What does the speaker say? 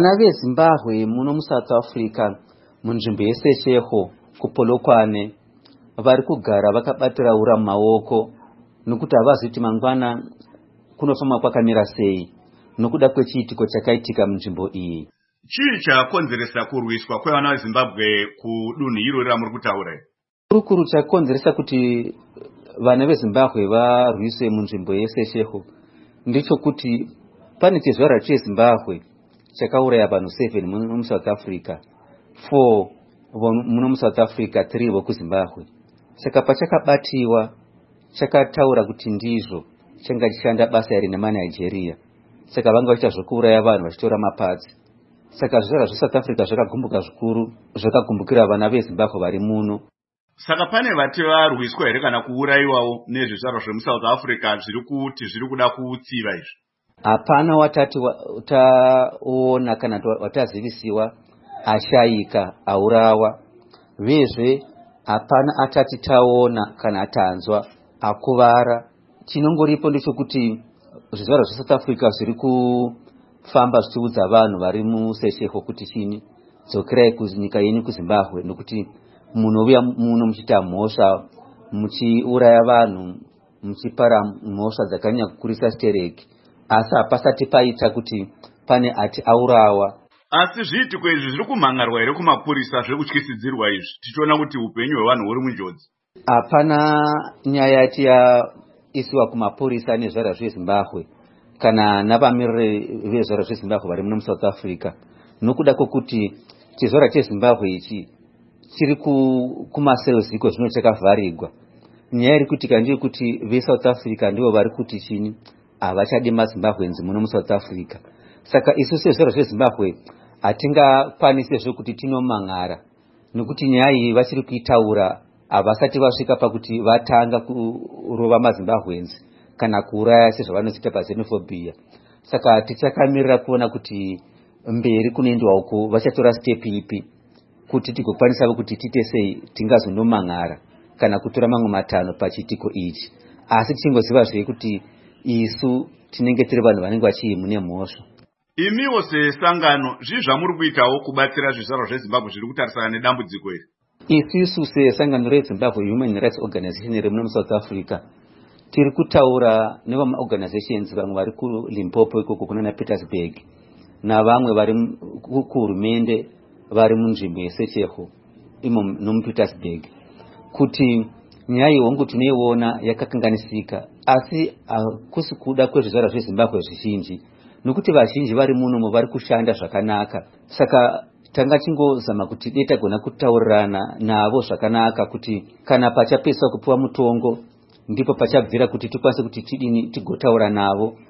Vana veZimbabwe muno muSouth Africa munzvimbo yeSeshego kuPolokwane vari kugara vakabatira ura mumaoko nokuti havazivi kuti mangwana kunofamba kwakamira sei nokuda kwechiitiko chakaitika munzvimbo iyi. Chii chakonzeresa kurwiswa kwevana veZimbabwe kudunhu irori ramuri kutaura? Kurukuru chakonzeresa kuti vana veZimbabwe varwiswe munzvimbo yeSeshego ndichokuti pane chizvarwa cheZimbabwe chakauraya vanhu 7 muno muSouth Africa, 4 muno muSouth Africa, 3 vokuZimbabwe. Saka pachakabatiwa chakataura kuti ndizvo changa chichanda basa iri nemaNigeria. Saka vanga vachiita zvokuuraya vanhu vachitora mapatsi. Saka zvizvarwa zveSouth Africa zvakagumbuka zvikuru, zvakagumbukira vana veZimbabwe vari muno. Saka pane vati varwiswa here kana kuurayiwawo nezvizvarwa zvemuSouth Africa zviri kuti zviri kuda kutsiva izvi? Hapana watati taona kana watazivisiwa ashayika aurawa. Vezve hapana atati taona kana tanzwa akuvara. Chinongoripo ndechekuti zvizvarwa zveSouth Africa zviri kufamba zvichiudza vanhu vari muSeshego kuti chini, dzokerai kunyika yenyu kuZimbabwe nokuti munouya muno muchiita mhosva, muchiuraya vanhu, muchipara mhosva dzakanyanya kukurisa stereki. Asi hapasati paita kuti pane ati aurawa. Asi zviitiko izvi zviri kumhangarwa here kumapurisa zvekutyisidzirwa izvi tichiona kuti upenyu hwevanhu huri munjodzi? Hapana nyaya yati yaisiwa kumapurisa nezvara zveZimbabwe kana navamiriri vezvara zveZimbabwe vari muno muSouth Africa, nokuda kwokuti chizvarwa cheZimbabwe ichi chiri kumaselziko zvino chakavharirwa. Nyaya iri kuitika ndeyekuti veSouth Africa ndivo vari kuti chini, havachadi maZimbabwenzi muno muSouth Africa. Saka isu sezvaro zveZimbabwe hatingakwanisi zvekuti tinomangara nokuti nyaya iyi vachiri kuitaura havasati vasvika pakuti vatanga kurova maZimbabwenzi kana kuuraya sezvavanoziita paxenophobia. Saka tichakamirira kuona kuti mberi kunoendwa uku vachatora step ipi kuti tigokwanisa kuti tiite sei tingazonomangara kana kutora mamwe matanho pachiitiko ichi. Asi tingoziva zvee kuti isu tinenge tiri vanhu vanenge vachiimune mhosva. Imiwo sesangano zvii zvamuri kuitawo kubatsira zvizvarwa zveZimbabwe zviri kutarisana nedambudziko iri? Isu sesangano reZimbabwe Human Rights Organization iri muno muSouth Africa tiri kutaura nevamaorganizations vamwe vari kuLimpopo ikoko kuna Pietersburg navamwe vari kuhurumende vari munzvimbo yeSeshego imo nomuPietersburg kuti nyaya ihongu tinoiona yakakanganisika, asi hakusi kuda kwezvizvarwa zveZimbabwe zvizhinji nokuti vazhinji vari munomo vari kushanda zvakanaka. Saka tanga chingozama kuti dei tagona kutaurirana navo zvakanaka kuti kana pachapedziswa kupiwa mutongo ndipo pachabvira kuti tikwanise kuti tidini tigotaura navo